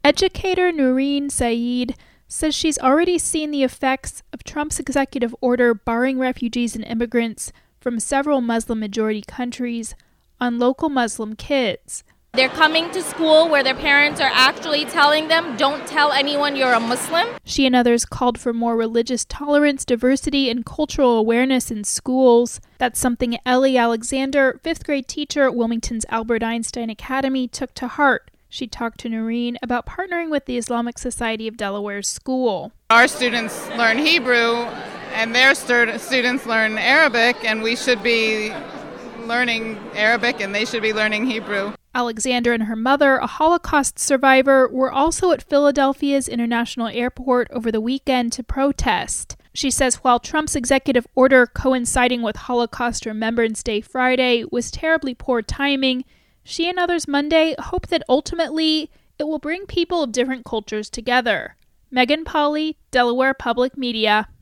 Educator Noreen Saeed says she's already seen the effects of Trump's executive order barring refugees and immigrants from several Muslim-majority countries on local Muslim kids. They're coming to school where their parents are actually telling them, don't tell anyone you're a Muslim. She and others called for more religious tolerance, diversity, and cultural awareness in schools. That's something Ellie Alexander, 5th grade teacher at Wilmington's Albert Einstein Academy, took to heart. She talked to Noreen about partnering with the Islamic Society of Delaware's school. Our students learn Hebrew and their students learn Arabic, and we should be learning Arabic and they should be learning Hebrew. Alexander and her mother, a Holocaust survivor, were also at Philadelphia's International Airport over the weekend to protest. She says while Trump's executive order coinciding with Holocaust Remembrance Day Friday was terribly poor timing, she and others Monday hope that ultimately it will bring people of different cultures together. Megan Pauley, Delaware Public Media.